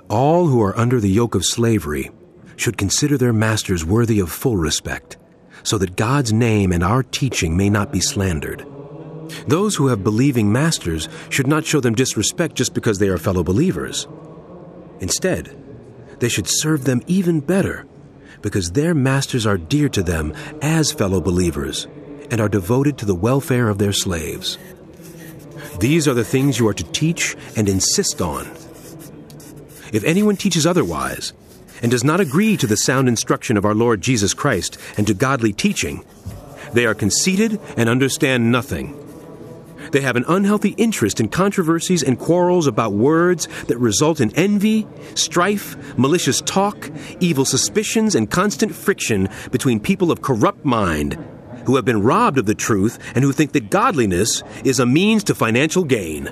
All who are under the yoke of slavery should consider their masters worthy of full respect, so that God's name and our teaching may not be slandered. Those who have believing masters should not show them disrespect just because they are fellow believers. Instead, they should serve them even better, because their masters are dear to them as fellow believers and are devoted to the welfare of their slaves. These are the things you are to teach and insist on. If anyone teaches otherwise, and does not agree to the sound instruction of our Lord Jesus Christ and to godly teaching, they are conceited and understand nothing. They have an unhealthy interest in controversies and quarrels about words that result in envy, strife, malicious talk, evil suspicions, and constant friction between people of corrupt mind, who have been robbed of the truth and who think that godliness is a means to financial gain.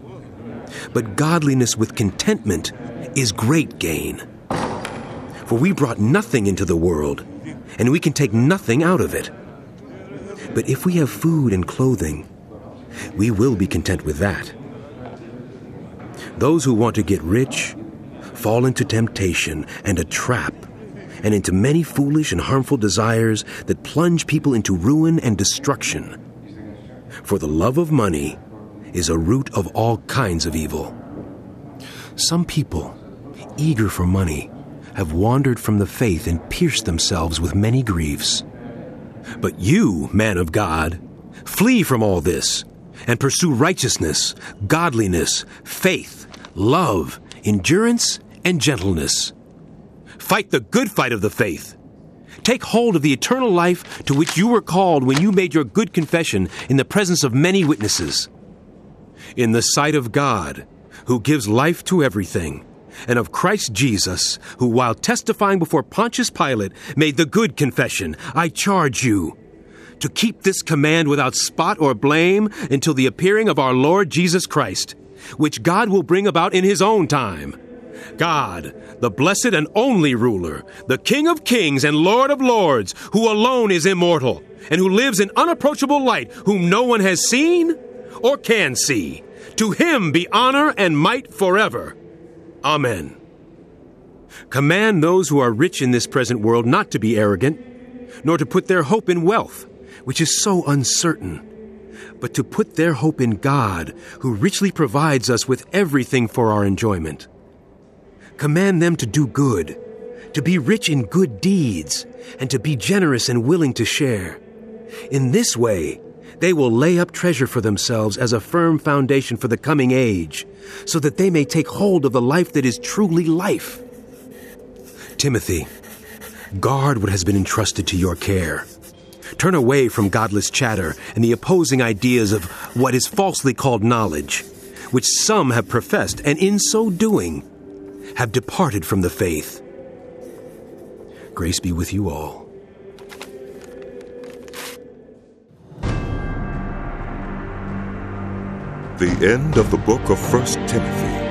But godliness with contentment is great gain. For we brought nothing into the world, and we can take nothing out of it. But if we have food and clothing, we will be content with that. Those who want to get rich fall into temptation and a trap, and into many foolish and harmful desires that plunge people into ruin and destruction. For the love of money is a root of all kinds of evil. Some people, eager for money, have wandered from the faith and pierced themselves with many griefs. But you, man of God, flee from all this and pursue righteousness, godliness, faith, love, endurance, and gentleness. Fight the good fight of the faith. Take hold of the eternal life to which you were called when you made your good confession in the presence of many witnesses. In the sight of God, who gives life to everything, and of Christ Jesus, who while testifying before Pontius Pilate made the good confession, I charge you to keep this command without spot or blame until the appearing of our Lord Jesus Christ, which God will bring about in his own time. God, the blessed and only ruler, the King of kings and Lord of lords, who alone is immortal, and who lives in unapproachable light, whom no one has seen or can see. To him be honor and might forever. Amen. Command those who are rich in this present world not to be arrogant, nor to put their hope in wealth, which is so uncertain, but to put their hope in God, who richly provides us with everything for our enjoyment. Command them to do good, to be rich in good deeds, and to be generous and willing to share. In this way, they will lay up treasure for themselves as a firm foundation for the coming age, so that they may take hold of the life that is truly life. Timothy, guard what has been entrusted to your care. Turn away from godless chatter and the opposing ideas of what is falsely called knowledge, which some have professed, and in so doing have departed from the faith. Grace be with you all. The end of the book of 1 Timothy.